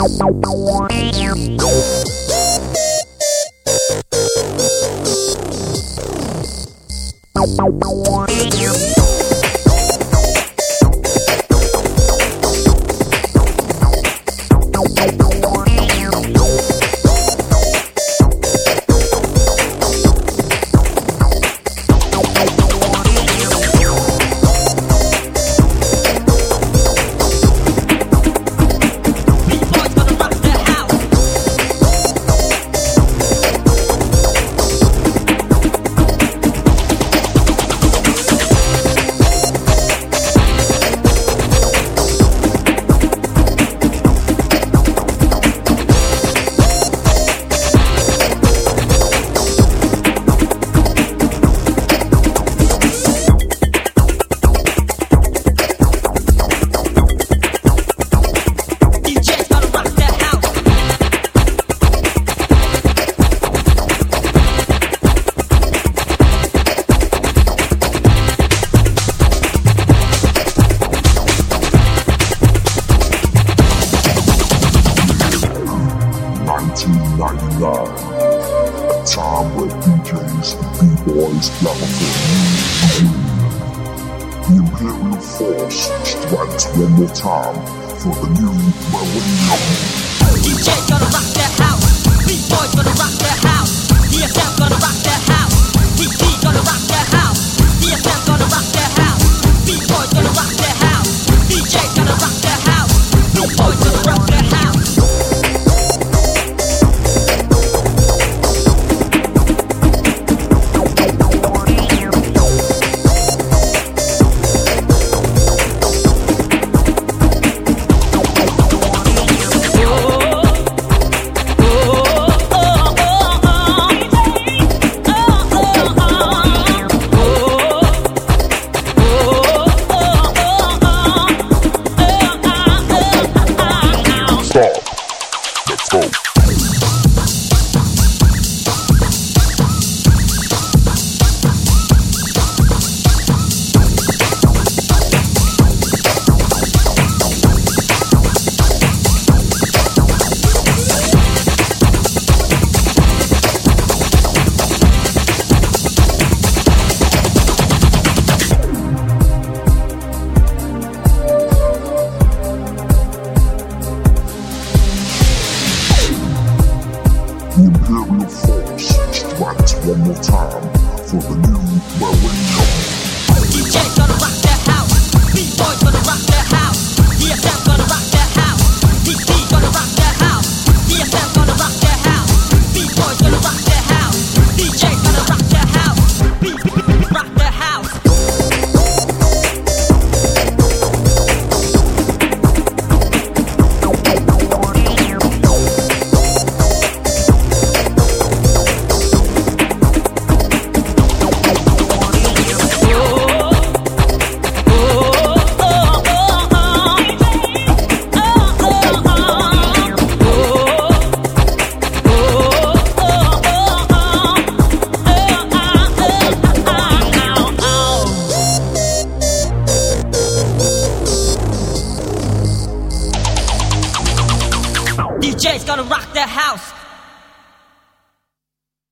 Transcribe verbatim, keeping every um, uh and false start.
nineteen ninety-nine, a time where D Js and B-boys gather for a new The Imperial Force strikes one more time for the new millennium. D J gonna rock that house, B-boys gonna rock that house, D S M gonna rock that house.